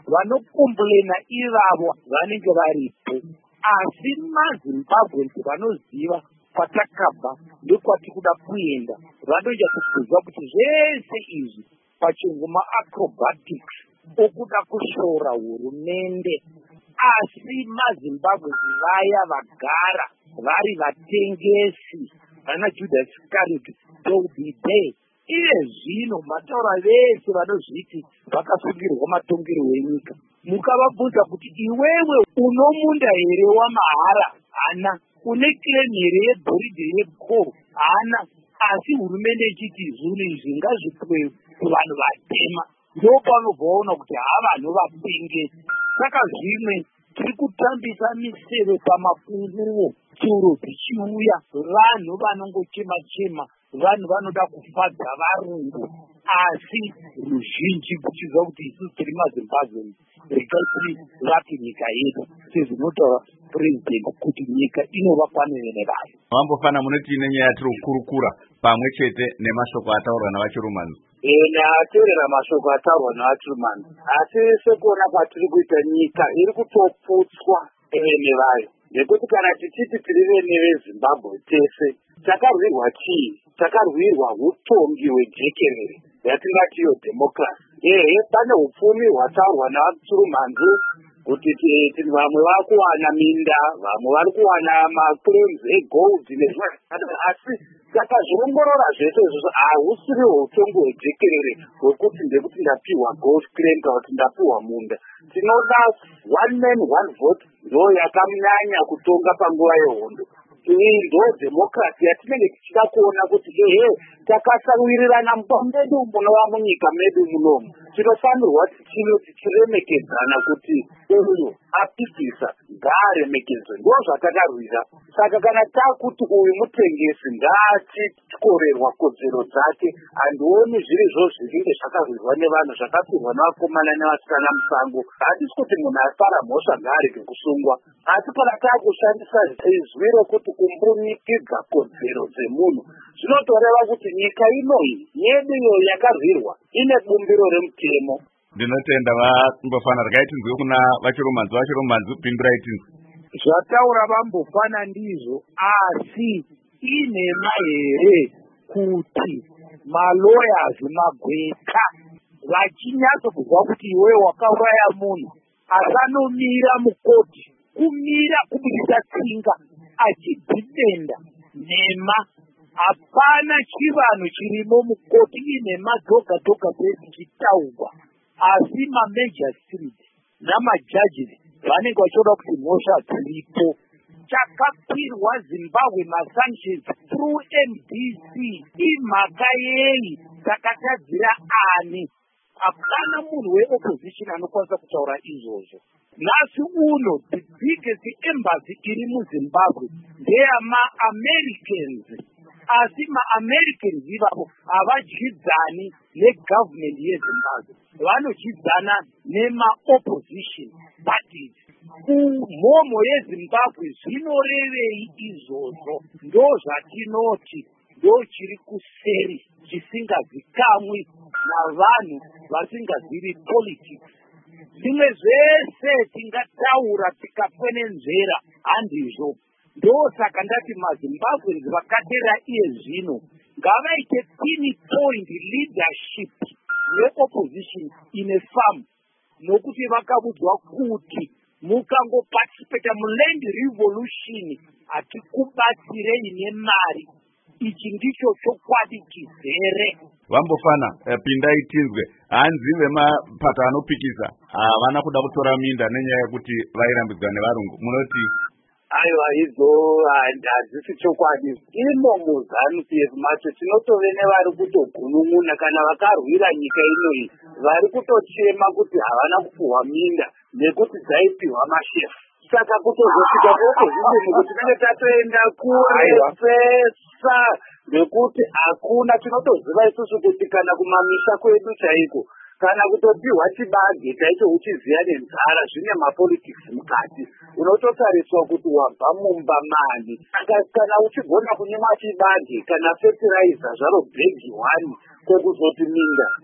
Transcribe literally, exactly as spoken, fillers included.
vanokombolena ivavo vanenge varipo, asi maZimbabwe vanoziva kwatakabva ndekwati kuda kuenda vanoita kubvunza kuti zvese izvi pachingoma acrobatics okuda kushora hurumende, asi maZimbabwe vaya vagara vari vatengesi vana Judas Iscariot Tobide. Iye zvino mataura vese vanozviti vakasungirwa matongero enyika, mukavabvunza kuti iwewe unomunda here wamahara? Hana. Une claim here yebhoridhi yekoro? Hana. Asi hurumende ichiti zvinhu izvi ngazvipiwe kuvanhu vatema, ndopanobvaona kuti havanhu vapengesi. Saka zvimwe tiri kutambisa miseve pamakunguo tsuro dzichiuya, vanhu vanongochema-chema, vanhu vanoda kufadza varungu, asi ruzhinji kuchiziva kuti isusu tiri maZimbabwe regai tiri vati nyika yedu sezvinotaura purezidenti kuti nyika inovakwanire nevanhu. Vambofana munoti nenyaya yatiri kukurukura pamwe chete nemashoko ataurwa navachirumanzi. Ena ateerera mashoko ataurwa navachirumanzi, asi sekuona kwatiri kuita nyika iri kutoputswa vene vayo, nekuti kana tichiti tiri vene veZimbabwe tese takarwirwa chii? Takarwirwa utongi hwejekerere yatingati iyo democracy. Ehe, pane upfumi hwataurwa navachirumanzi kuti vamwe vari kuwana minda, vamwe vari kuwana maclaims egold nezvimwe, asi takazviongorora zvese izvozvo hahusiri utongi hwejekerere hwekuti ndekuti ndapiwa gold claim kana kuti ndapiwa munda. Tinoda one man one vote ndo yakanyanya kutonga panguva yehondo. Iyi ndo democracy yatinenge tichida kuona kuti ehe takasawirirana mupambedu munova munyika medu munomu. Tinofanirwa tichiremekedzana kuti uyu apikisa ngaaremekedzwe, ndo zvatakarwira. Saka kana takuti uyu mutengesi ngaatikorerwa kodzero dzake, handioni zviri zvo zvinenge zvakarwirwa nevanhu zvakapirwa navakomana nevasikana musango. Hatisi kuti munhu asara mhosva ngaarege kusungwa, asi kana taakushandisa izwi rokuti kumbunikidza kodzero dzemunhu, zvinotoreva kuti nyika inoyi yedu iyo yakarwirwa ine bumbiro remutemo. Ndinotenda Vambofana, regai tinzwe kuna vachirumanzi. Vachirumanzi pindurai tinzwe. Zvataura Vambofana ndizvo, asi inhema here kuti maloyers magweta vachinyatso kuzwa kuti iwewe wakauraya munhu asanomira mukoti, kumira kubudisa tsinga achidhidenda nhema. Hapana chivanhu chirimo mukoti, inhema dzoga dzoga dzichitaurwa, asi mamejistrate namajudges vanenge vachiona kuti mhosva dziripo. Chakapirwa Zimbabwe masanctions through M D C imhaka yei? Takatadzira ani? Hapana munhu weopposition anokwanisa kutaura izvozvo. Nhasi uno the biggest embassy iri muZimbabwe ndeyama-Americans, asi ma-Americans ivavo havadyidzani negovernment yeZimbabwe, vanodyidzana nema-opposition parties. Umhomho yeZimbabwe zvinorevei izvozvo? Ndo zvatinoti ndo chiri kuseri chisingazikamwi navanhu vasingazivi politics. Zvimwe zvese tingataura tikakwenenzvera handizvo. Ndosaka ndati maZimbabweans vakateera iye zvino ngavaite pinpoint leadership yeopposition in a farm, nokuti vakabudzwa kuti mukangoparticipata muland revolution hatikubatsirei nemari. Ichi ndicho chokwadi chizere. Vambofana, pindai tinzwe. Hanzi vemapato anopikisa havana kuda kutora minda nenyaya yekuti vairambidzwa nevarungu, munoti? Aiwa, idzo hadzisi chokwadi. Imo muZANU P F macho tinotove nevari kutogunun'una kana vakarwira nyika inoyi, vari kutochema kuti havana kupuhwa minda nekuti dzaipiwa mashefu. Saka kutozosvika kuopposition kuti tinenge tatoenda kurefesa nekuti hakuna. Tinotoziva isusu kuti kana kumamisha kwedu chaiko, kana kutopiwa chibage chaicho uchiziya nenzara zvine mapolitics mukati, unototariswa kuti wabva mumba mani. Saka kana uchigona kunyima chibage kana fertilizer zvaro bhegi one kwekuzoti minda,